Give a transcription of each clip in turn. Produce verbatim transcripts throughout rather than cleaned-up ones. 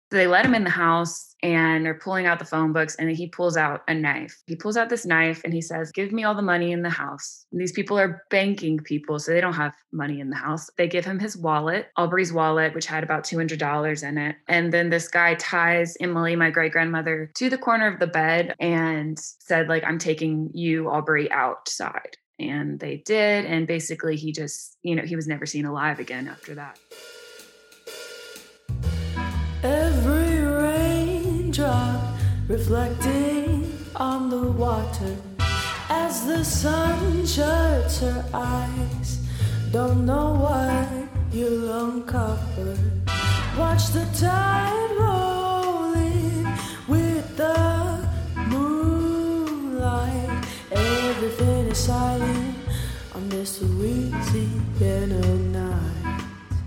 So they let him in the house and are pulling out the phone books. And then he pulls out a knife. He pulls out this knife and he says, give me all the money in the house. And these people are banking people, so they don't have money in the house. They give him his wallet, Aubrey's wallet, which had about two hundred dollars in it. And then this guy ties Emily, my great grandmother, to the corner of the bed and said, like, I'm taking you, Aubrey, outside. And they did. And basically he just, you know, he was never seen alive again after that. Every raindrop reflecting on the water as the sun shuts her eyes. Don't know what you'll uncover. Watch the tide roll in with the moonlight. Everything is silent on this Louisiana night.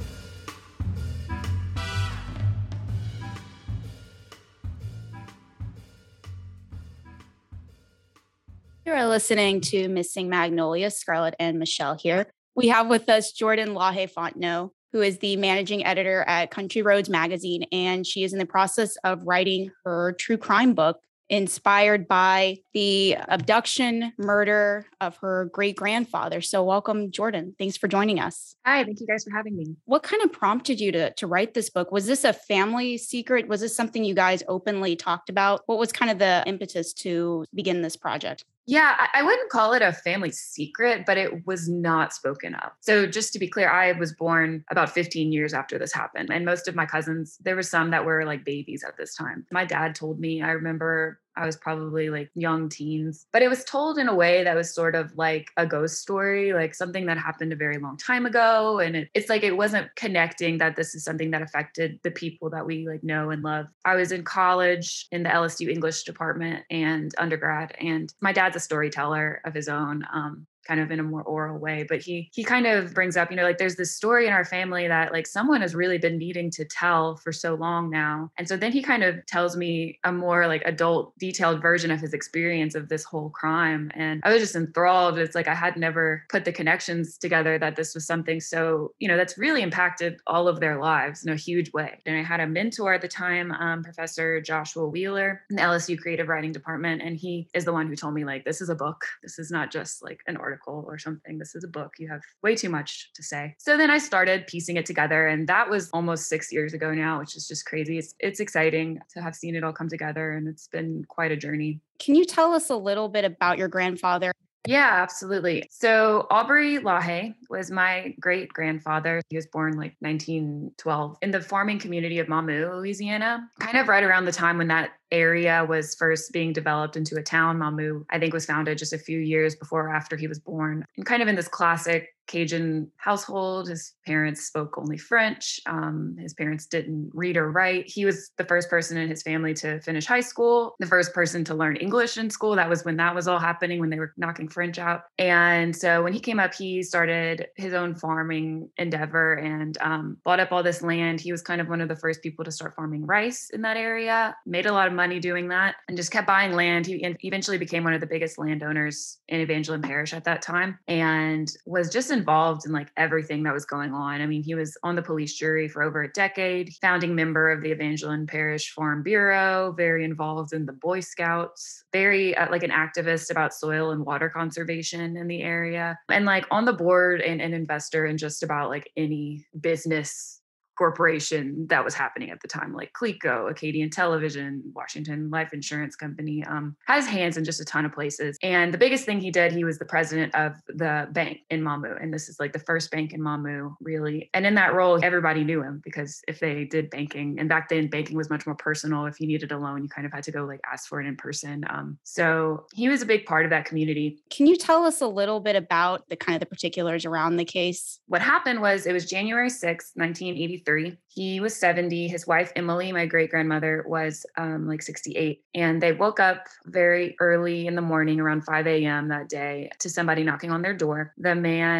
You are listening to Missing Magnolia. Scarlett and Michelle here. We have with us Jordan Lahe Fontenot, who is the managing editor at Country Roads Magazine, and she is in the process of writing her true crime book inspired by the abduction, murder of her great-grandfather. So welcome, Jordan. Thanks for joining us. Hi, thank you guys for having me. What kind of prompted you to, to write this book? Was this a family secret? Was this something you guys openly talked about? What was kind of the impetus to begin this project? Yeah, I wouldn't call it a family secret, but it was not spoken of. So just to be clear, I was born about fifteen years after this happened. And most of my cousins, there were some that were like babies at this time. My dad told me, I remember I was probably like young teens, but it was told in a way that was sort of like a ghost story, like something that happened a very long time ago. And it, it's like, it wasn't connecting that this is something that affected the people that we like know and love. I was in college in the L S U English department and undergrad, and my dad's a storyteller of his own. Um, kind of in a more oral way, but he he kind of brings up, you know, like there's this story in our family that like someone has really been needing to tell for so long now. And so then he kind of tells me a more like adult detailed version of his experience of this whole crime. And I was just enthralled. It's like I had never put the connections together that this was something so, you know, that's really impacted all of their lives in a huge way. And I had a mentor at the time, um, Professor Joshua Wheeler in the L S U Creative Writing Department. And he is the one who told me, like, this is a book. This is not just like an article or something. This is a book. You have way too much to say. So then I started piecing it together, and that was almost six years ago now, which is just crazy. It's it's exciting to have seen it all come together, and it's been quite a journey. Can you tell us a little bit about your grandfather? Yeah, absolutely. So Aubrey Lahe was my great grandfather. He was born like nineteen twelve in the farming community of Mamou, Louisiana, kind of right around the time when that area was first being developed into a town. Mamou, I think, was founded just a few years before or after he was born. And kind of in this classic Cajun household, his parents spoke only French. Um, his parents didn't read or write. He was the first person in his family to finish high school, the first person to learn English in school. That was when that was all happening, when they were knocking French out. And so when he came up, he started his own farming endeavor and um, bought up all this land. He was kind of one of the first people to start farming rice in that area, made a lot of money doing that, and just kept buying land. He eventually became one of the biggest landowners in Evangeline Parish at that time, and was just involved in like everything that was going on. I mean, he was on the police jury for over a decade, founding member of the Evangeline Parish Farm Bureau, very involved in the Boy Scouts, very uh, like an activist about soil and water conservation in the area, and like on the board and an investor in just about like any business corporation that was happening at the time, like Clico, Acadian Television, Washington Life Insurance Company, um, has hands in just a ton of places. And the biggest thing he did, he was the president of the bank in Mamou. And this is like the first bank in Mamou, really. And in that role, everybody knew him because if they did banking, and back then banking was much more personal. If you needed a loan, you kind of had to go like ask for it in person. Um, so he was a big part of that community. Can you tell us a little bit about the kind of the particulars around the case? What happened was it was January sixth, nineteen eighty-three. He was seventy. His wife, Emily, my great grandmother, was um, like sixty-eight. And they woke up very early in the morning, around five a.m. that day, to somebody knocking on their door. The man,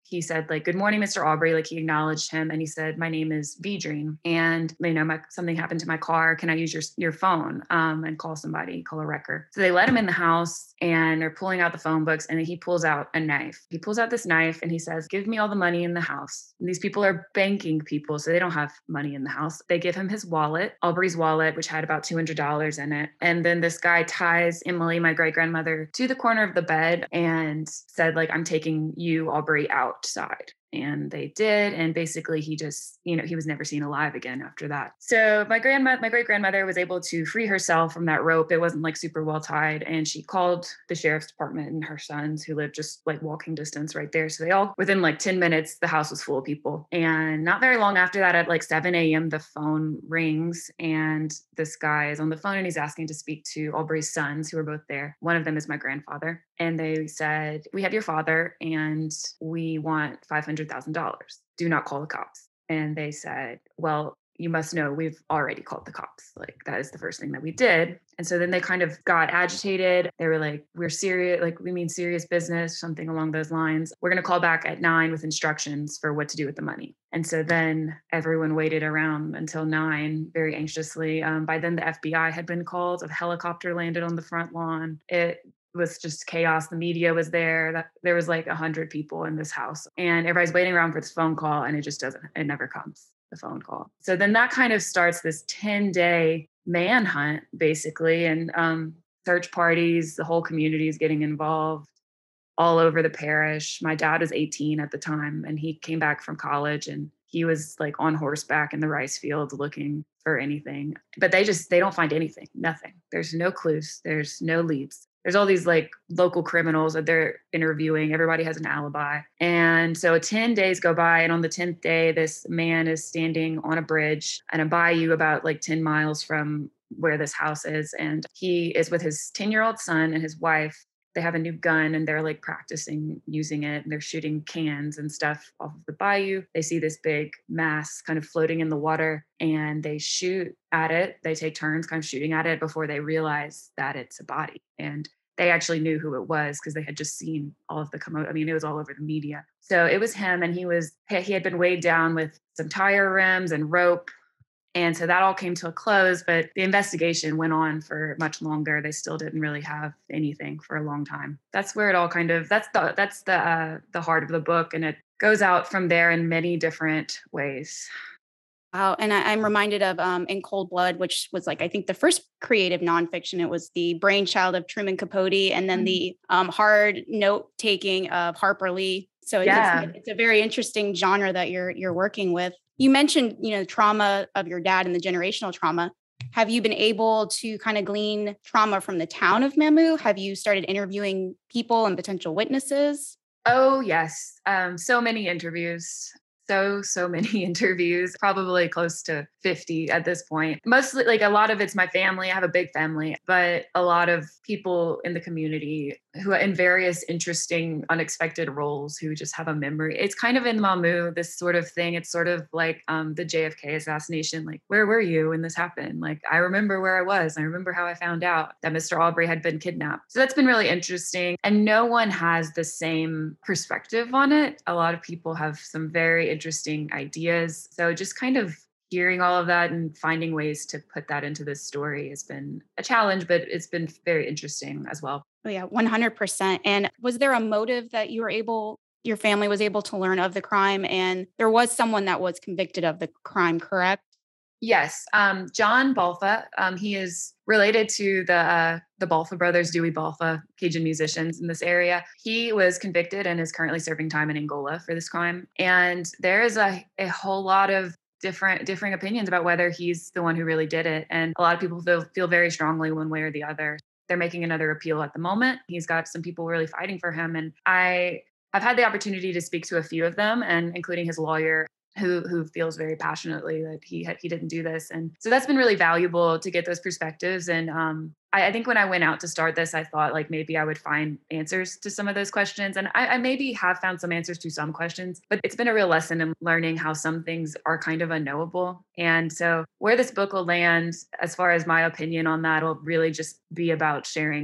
he said like, "Good morning, Mister Aubrey." Like he acknowledged him and he said, "My name is V-Dream and you know, my, something happened to my car. Can I use your, your phone um, and call somebody, call a wrecker?" So they let him in the house and are pulling out the phone books and he pulls out a knife. He pulls out this knife and he says, "Give me all the money in the house." And these people are banking people, so they don't have money in the house. They give him his wallet, Aubrey's wallet, which had about two hundred dollars in it. And then this guy ties Emily, my great grandmother, to the corner of the bed and said, like, "I'm taking you, Aubrey, outside." And they did. And basically he just, you know, he was never seen alive again after that. So my grandma, my great grandmother was able to free herself from that rope. It wasn't like super well tied. And she called the sheriff's department and her sons who lived just like walking distance right there. So they all, within like ten minutes, the house was full of people. And not very long after that, at like seven a.m., the phone rings and this guy is on the phone and he's asking to speak to Aubrey's sons who are both there. One of them is my grandfather. And they said, "We have your father and we want five hundred thousand dollars. Do not call the cops." And they said, "Well, you must know we've already called the cops. Like that is the first thing that we did." And so then they kind of got agitated. They were like, "We're serious, like we mean serious business," something along those lines. "We're going to call back at nine with instructions for what to do with the money." And so then everyone waited around until nine very anxiously. Um, by then the F B I had been called. A helicopter landed on the front lawn. It was just chaos. The media was there. That there was like a hundred people in this house and everybody's waiting around for this phone call and it just doesn't, it never comes, the phone call. So then that kind of starts this ten day manhunt basically. And um, search parties, the whole community is getting involved all over the parish. My dad was eighteen at the time and he came back from college and he was like on horseback in the rice fields looking for anything, but they just, they don't find anything, nothing. There's no clues. There's no leads. There's all these like local criminals that they're interviewing. Everybody has an alibi. And so ten days go by. And on the tenth day, this man is standing on a bridge and a bayou about like ten miles from where this house is. And he is with his ten year old son and his wife. They have a new gun and they're like practicing using it. And they're shooting cans and stuff off of the bayou. They see this big mass kind of floating in the water and they shoot at it. They take turns kind of shooting at it before they realize that it's a body. And they actually knew who it was because they had just seen all of the commotion. I mean, it was all over the media. So it was him and he was, he had been weighed down with some tire rims and rope. And so that all came to a close, but the investigation went on for much longer. They still didn't really have anything for a long time. That's where it all kind of, that's the, that's the, uh, the heart of the book. And it goes out from there in many different ways. Wow. And I, I'm reminded of um, In Cold Blood, which was like, I think the first creative nonfiction. It was the brainchild of Truman Capote and then mm-hmm. the um, hard note taking of Harper Lee. So it's, yeah. it's, it's a very interesting genre that you're you're working with. You mentioned, you know, trauma of your dad and the generational trauma. Have you been able to kind of glean trauma from the town of Mamou? Have you started interviewing people and potential witnesses? Oh, yes. Um, so many interviews. So, so many interviews, probably close to fifty at this point. Mostly, like a lot of it's my family. I have a big family, but a lot of people in the community who are in various interesting, unexpected roles who just have a memory. It's kind of in Mamou, this sort of thing. It's sort of like um, the J F K assassination. Like, where were you when this happened? Like, I remember where I was. I remember how I found out that Mister Aubrey had been kidnapped. So that's been really interesting. And no one has the same perspective on it. A lot of people have some very interesting ideas. So just kind of hearing all of that and finding ways to put that into this story has been a challenge, but it's been very interesting as well. Oh yeah, one hundred percent. And was there a motive that you were able, your family was able to learn of the crime? And there was someone that was convicted of the crime, correct? Yes. Um, John Balfa, um, he is related to the uh, the Balfa brothers, Dewey Balfa, Cajun musicians in this area. He was convicted and is currently serving time in Angola for this crime. And there is a, a whole lot of different differing opinions about whether he's the one who really did it. And a lot of people feel, feel very strongly one way or the other. They're making another appeal at the moment. He's got some people really fighting for him. And I I've had the opportunity to speak to a few of them, and including his lawyer, who who feels very passionately that he had, he didn't do this. And so that's been really valuable to get those perspectives. And um, I, I think when I went out to start this, I thought like maybe I would find answers to some of those questions. And I, I maybe have found some answers to some questions, but it's been a real lesson in learning how some things are kind of unknowable. And so where this book will land, as far as my opinion on that, will really just be about sharing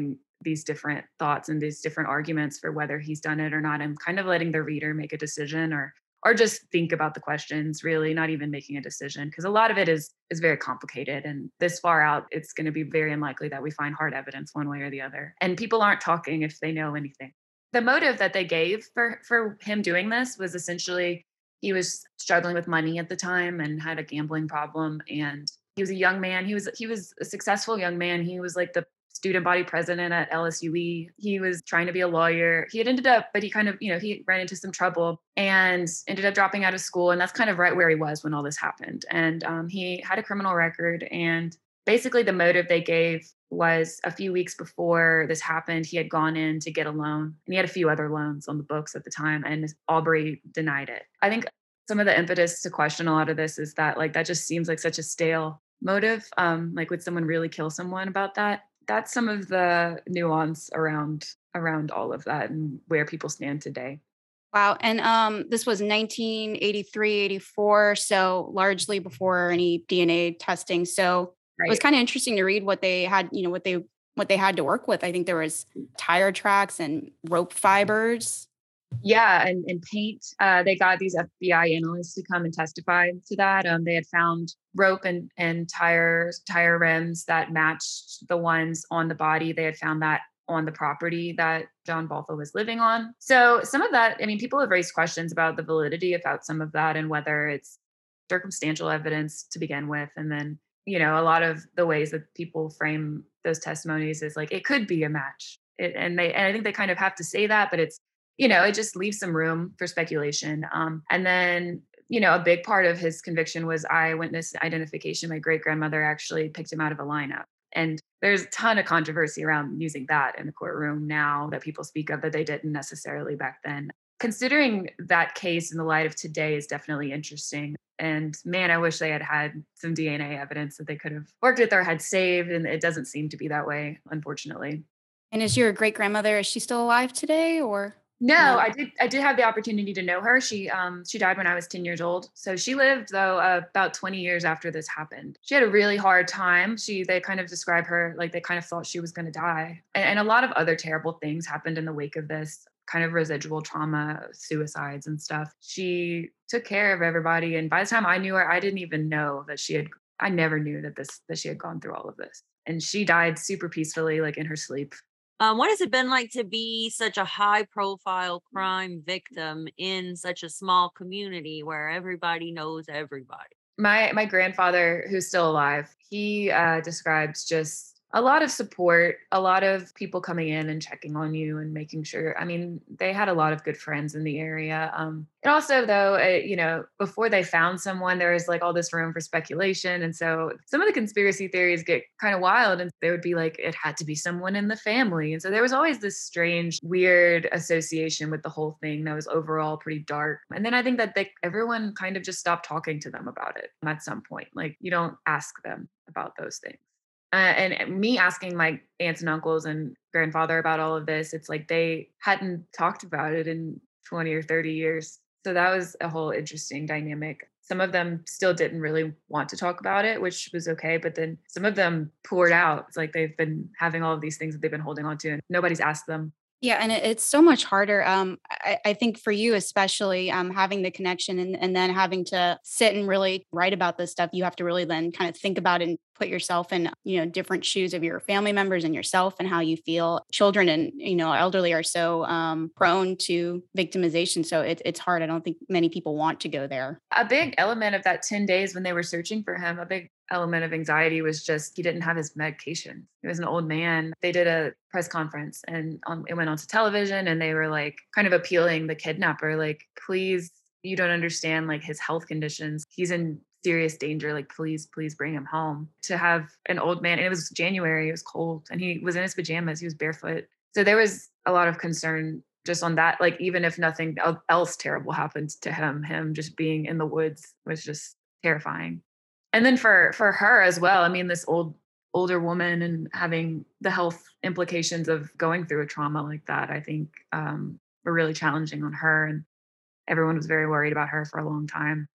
these different thoughts and these different arguments for whether he's done it or not, and kind of letting the reader make a decision or or just think about the questions, really, not even making a decision. Because a lot of it is is very complicated. And this far out, it's going to be very unlikely that we find hard evidence one way or the other. And people aren't talking if they know anything. The motive that they gave for, for him doing this was essentially he was struggling with money at the time and had a gambling problem. And he was a young man. He was he was a successful young man. He was like the student body president at L S U E. He was trying to be a lawyer. He had ended up, but he kind of, you know, he ran into some trouble and ended up dropping out of school. And that's kind of right where he was when all this happened. And um, he had a criminal record. And basically the motive they gave was a few weeks before this happened, he had gone in to get a loan. And he had a few other loans on the books at the time. And Aubrey denied it. I think some of the impetus to question a lot of this is that like, that just seems like such a stale motive. Um, like, would someone really kill someone about that? That's some of the nuance around around all of that and where people stand today. Wow. And um, this was nineteen eighty-three, eighty-four, so largely before any D N A testing. So right. It was kind of interesting to read what they had, you know, what they what they had to work with. I think there was tire tracks and rope fibers. Yeah, and, and paint. Uh, they got these F B I analysts to come and testify to that. Um, they had found rope and, and tires, tire rims that matched the ones on the body. They had found that on the property that John Balfa was living on. So some of that, I mean, people have raised questions about the validity about some of that and whether it's circumstantial evidence to begin with. And then, you know, a lot of the ways that people frame those testimonies is like, it could be a match. It, and they, and I think they kind of have to say that, but it's, you know, it just leaves some room for speculation. Um, and then, you know, a big part of his conviction was eyewitness identification. My great grandmother actually picked him out of a lineup. And there's a ton of controversy around using that in the courtroom now that people speak of that they didn't necessarily back then. Considering that case in the light of today is definitely interesting. And man, I wish they had had some D N A evidence that they could have worked with or had saved. And it doesn't seem to be that way, unfortunately. And is your great grandmother, is she still alive today or? No, no, I did. I did have the opportunity to know her. She um she died when I was ten years old. So she lived though uh, about twenty years after this happened. She had a really hard time. She they kind of describe her like they kind of thought she was going to die, and, and a lot of other terrible things happened in the wake of this. Kind of residual trauma, suicides and stuff. She took care of everybody, and by the time I knew her, I didn't even know that she had. I never knew that this that she had gone through all of this, and she died super peacefully, like in her sleep. Um, what has it been like to be such a high profile crime victim in such a small community where everybody knows everybody? My my grandfather, who's still alive, he uh, describes just a lot of support, a lot of people coming in and checking on you and making sure. I mean, they had a lot of good friends in the area. Um, and also, though, uh, you know, before they found someone, there was like all this room for speculation. And so some of the conspiracy theories get kind of wild, and they would be like, it had to be someone in the family. And so there was always this strange, weird association with the whole thing that was overall pretty dark. And then I think that they, everyone kind of just stopped talking to them about it at some point. Like, you don't ask them about those things. Uh, and me asking my aunts and uncles and grandfather about all of this, it's like they hadn't talked about it in twenty or thirty years. So that was a whole interesting dynamic. Some of them still didn't really want to talk about it, which was okay. But then some of them poured out. It's like they've been having all of these things that they've been holding on to, and nobody's asked them. Yeah, and it, it's so much harder. Um, I, I think for you, especially um, having the connection and, and then having to sit and really write about this stuff, you have to really then kind of think about and put yourself in, you know, different shoes of your family members and yourself and how you feel. Children and, you know, elderly are so um, prone to victimization. So it, it's hard. I don't think many people want to go there. A big element of that ten days when they were searching for him, a big element of anxiety was just he didn't have his medication. He was an old man. They did a press conference and um, it went onto television, and they were like kind of appealing the kidnapper, like, please, you don't understand like his health conditions. He's in serious danger. Like, please, please bring him home. To have an old man, and it was January, it was cold, and he was in his pajamas, he was barefoot. So there was a lot of concern just on that. Like, even if nothing else terrible happened to him, him just being in the woods was just terrifying. And then for, for her as well, I mean, this old, older woman and having the health implications of going through a trauma like that, I think um, were really challenging on her. And everyone was very worried about her for a long time.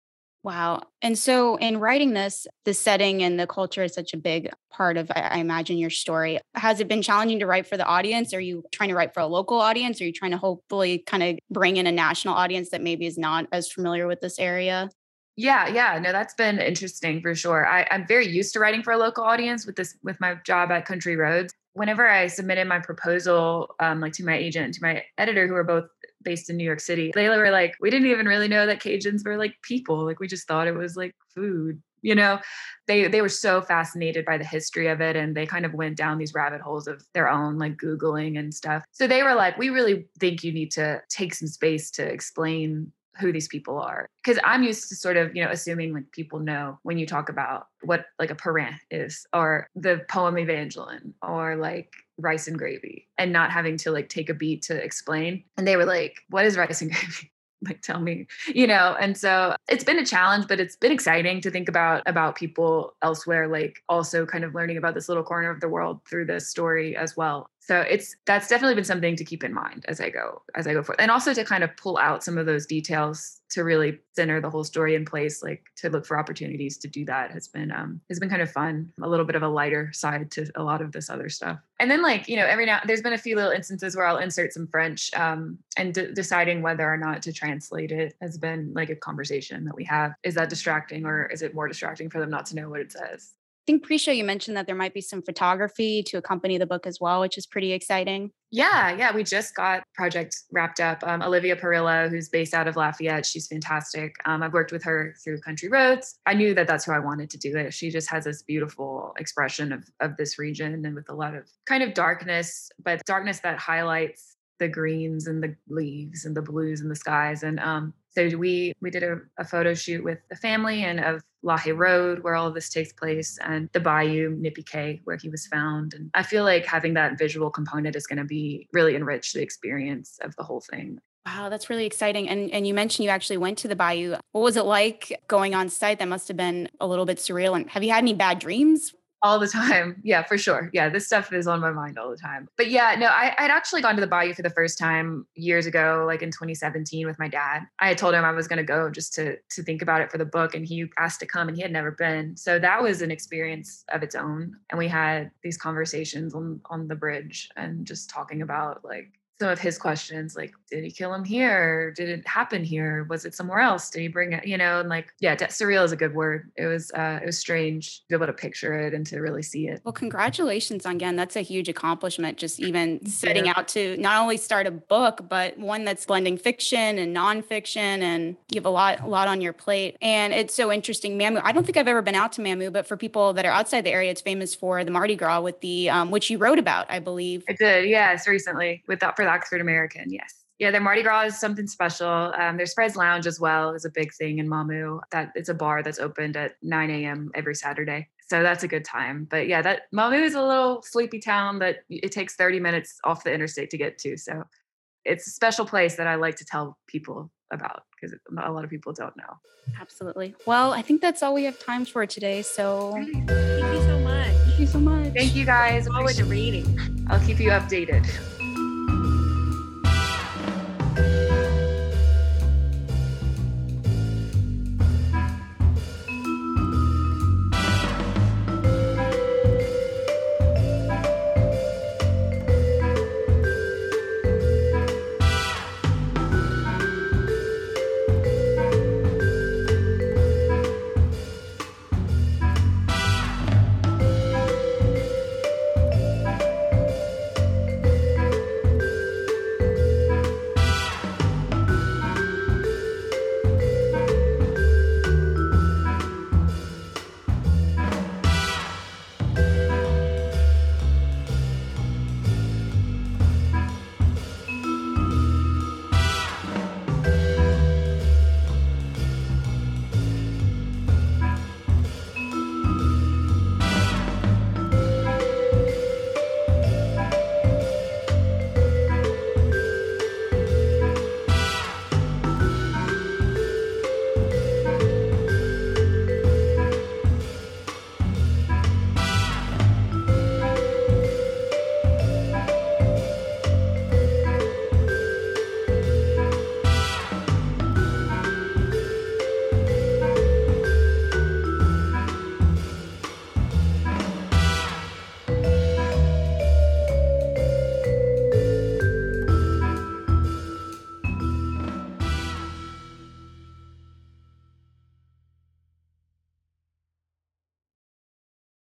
Wow. And so in writing this, the setting and the culture is such a big part of, I I imagine, your story. Has it been challenging to write for the audience? Are you trying to write for a local audience? Are you trying to hopefully kind of bring in a national audience that maybe is not as familiar with this area? Yeah, yeah, no, that's been interesting for sure. I, I'm very used to writing for a local audience with this, with my job at Country Roads. Whenever I submitted my proposal, um, like to my agent and to my editor, who are both based in New York City, they were like, we didn't even really know that Cajuns were like people. Like we just thought it was like food. You know, they they were so fascinated by the history of it, and they kind of went down these rabbit holes of their own, like Googling and stuff. So they were like, we really think you need to take some space to explain who these people are. Because I'm used to sort of, you know, assuming like people know when you talk about what like a parent is, or the poem Evangeline, or like rice and gravy, and not having to like take a beat to explain. And they were like, what is rice and gravy? Like, tell me, you know? And so it's been a challenge, but it's been exciting to think about, about people elsewhere, like also kind of learning about this little corner of the world through this story as well. So it's, that's definitely been something to keep in mind as I go, as I go forward. And also to kind of pull out some of those details to really center the whole story in place, like to look for opportunities to do that has been, um, has been kind of fun, a little bit of a lighter side to a lot of this other stuff. And then like, you know, every now, there's been a few little instances where I'll insert some French, um, and de- deciding whether or not to translate it has been like a conversation that we have. Is that distracting, or is it more distracting for them not to know what it says? I think pre-show you mentioned that there might be some photography to accompany the book as well, which is pretty exciting. Yeah, yeah, we just got project wrapped up. Um, Olivia Perillo, who's based out of Lafayette, she's fantastic. Um, I've worked with her through Country Roads. I knew that that's who I wanted to do it. She just has this beautiful expression of of this region, and with a lot of kind of darkness, but darkness that highlights the greens and the leaves and the blues and the skies. And um, so we we did a, a photo shoot with the family and of Lahe Road, where all of this takes place, and the bayou, Nippy Cay, where he was found. And I feel like having that visual component is going to be really enrich the experience of the whole thing. Wow, that's really exciting. And and you mentioned you actually went to the bayou. What was it like going on site? That must have been a little bit surreal. And have you had any bad dreams? All the time. Yeah, for sure. Yeah, this stuff is on my mind all the time. But yeah, no, I, I'd actually gone to the bayou for the first time years ago, like in twenty seventeen with my dad. I had told him I was going to go just to to think about it for the book, and he asked to come, and he had never been. So that was an experience of its own. And we had these conversations on, on the bridge and just talking about like some of his questions, like, did he kill him here? Did it happen here? Was it somewhere else? Did he bring it, you know, and like, yeah, surreal is a good word. It was, uh, it was strange to be able to picture it and to really see it. Well, congratulations on, again, that's a huge accomplishment. Just even setting yeah. out to not only start a book, but one that's blending fiction and nonfiction, and you have a lot, a lot on your plate. And it's so interesting. Mamou, I don't think I've ever been out to Mamou, but for people that are outside the area, it's famous for the Mardi Gras with the, um, which you wrote about, I believe. I did, yes, recently with that for the Oxford American, yes. Yeah, their Mardi Gras is something special. Um, their Fred's Lounge as well is a big thing in Mamou. That it's a bar that's opened at nine a.m. every Saturday. So that's a good time. But yeah, that Mamou is a little sleepy town that it takes thirty minutes off the interstate to get to. So it's a special place that I like to tell people about, because a lot of people don't know. Absolutely. Well, I think that's all we have time for today. So thank you so much. Thank you so much. Thank you guys. Forward to reading. I'll keep you updated.